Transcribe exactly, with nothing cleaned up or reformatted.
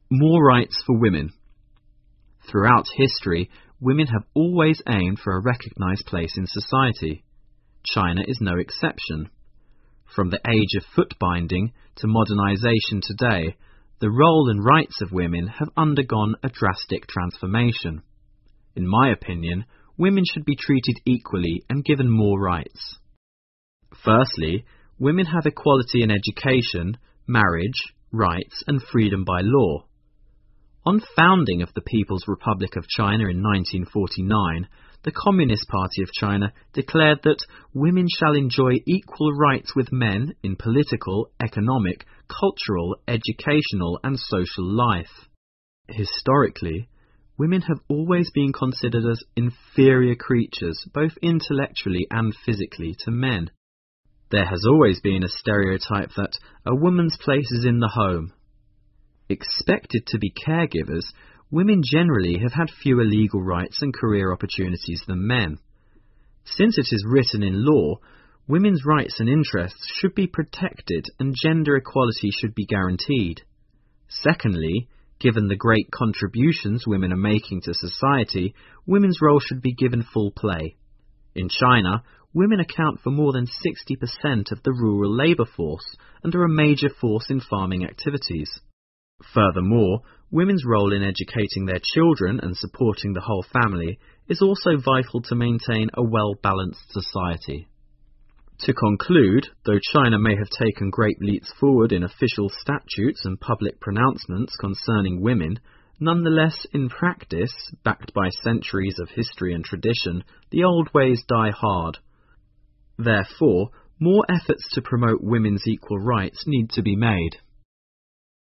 More rights for women. Throughout history, women have always aimed for a recognized place in society. China is no exception. From the age of foot binding to modernization today, the role and rights of women have undergone a drastic transformation. In my opinion, women should be treated equally and given more rights. Firstly, women have equality in education, marriage, rights and freedom by law. On founding of the People's Republic of China in nineteen forty-nine, the Communist Party of China declared that women shall enjoy equal rights with men in political, economic, cultural, educational and social life. Historically, women have always been considered as inferior creatures, both intellectually and physically, to men. There has always been a stereotype that a woman's place is in the home. Expected to be caregivers, women generally have had fewer legal rights and career opportunities than men. Since it is written in law, women's rights and interests should be protected and gender equality should be guaranteed. Secondly, given the great contributions women are making to society, women's role should be given full play. In China, women account for more than sixty percent of the rural labour force and are a major force in farming activities. Furthermore, women's role in educating their children and supporting the whole family is also vital to maintain a well-balanced society. To conclude, though China may have taken great leaps forward in official statutes and public pronouncements concerning women, nonetheless, in practice, backed by centuries of history and tradition, the old ways die hard. Therefore, more efforts to promote women's equal rights need to be made.